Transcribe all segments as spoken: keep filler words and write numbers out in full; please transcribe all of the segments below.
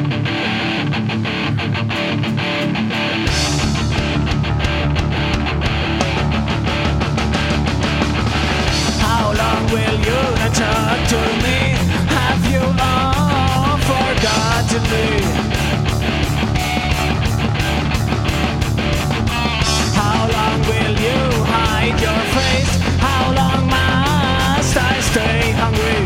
How long will you not talk to me? Have you all forgotten me? How long will you hide your face? How long must I stay hungry?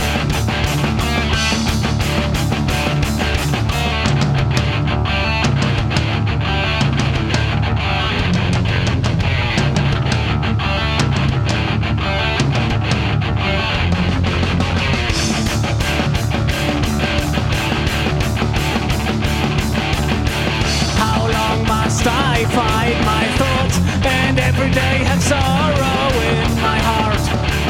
I fight my thoughts and every day have sorrow in my heart.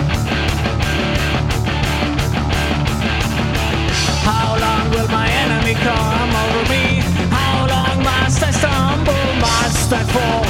How long will my enemy come over me? How long must I stumble, must I fall?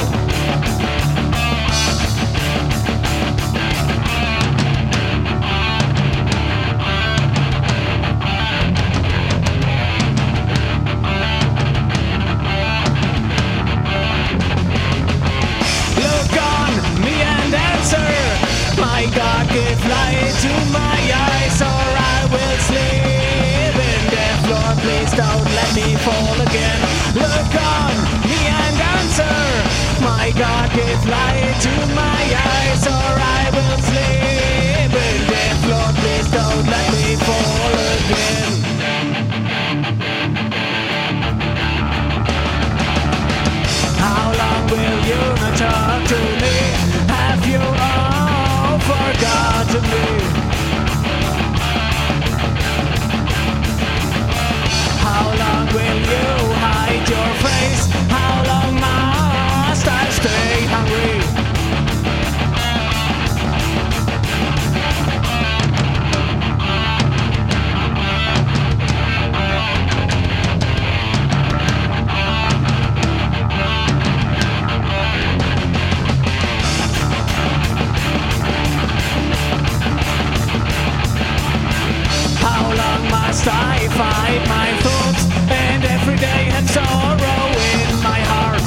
My God, give light to my eyes, or I will sleep in death. Lord, please don't let me fall again. Look on me and answer. My God, give light to my eyes, or I will sleep in death. Lord, please don't let me fall again. How long will you not talk to me? Have you all forgotten me? How long will you hide your face? How long must I stay hungry? I fight my thoughts and every day have sorrow in my heart.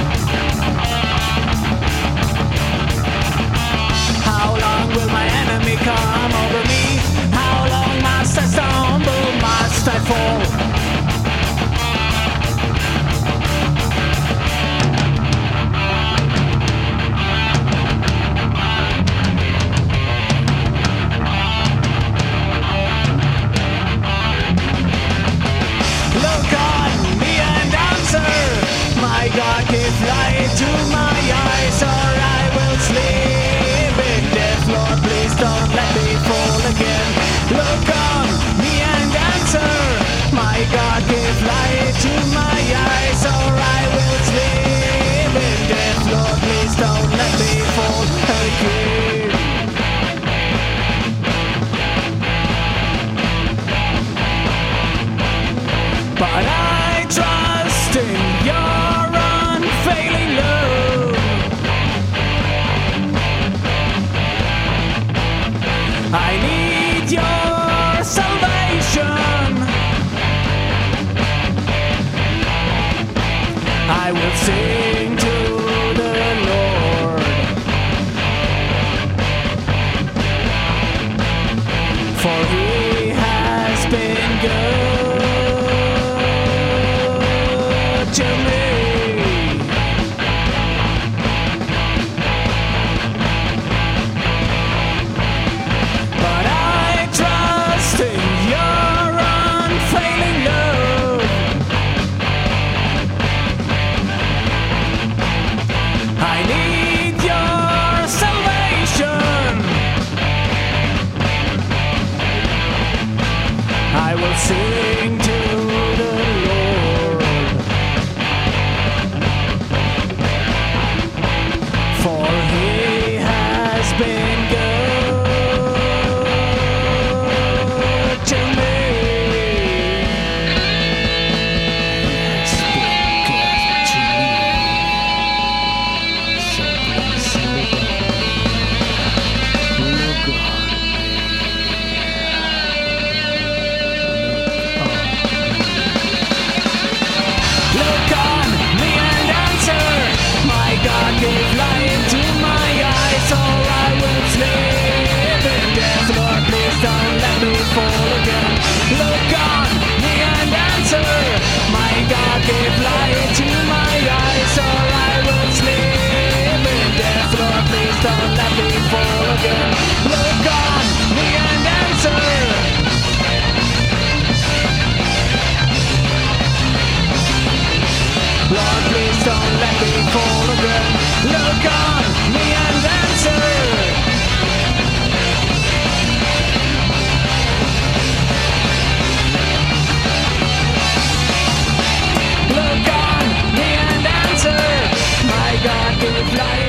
How long will my enemy come over me? How long must I stumble, must I fall? God, give light to my eyes, or I will sleep in death. Lord, please don't let me fall again. Look on me and answer. My God, give light to my eyes, or I will sleep in death. Lord, please don't let me fall again. But I trust in your failing love. I need your salvation. I will sing to the Lord, for he has been good to me. Sing to the Lord, for he has been good to me. He's been good to me. So please look on. Look on. again. Look on me and answer. Lord, please don't let me fall again. Look on me and answer. Look on me and answer. My God, if life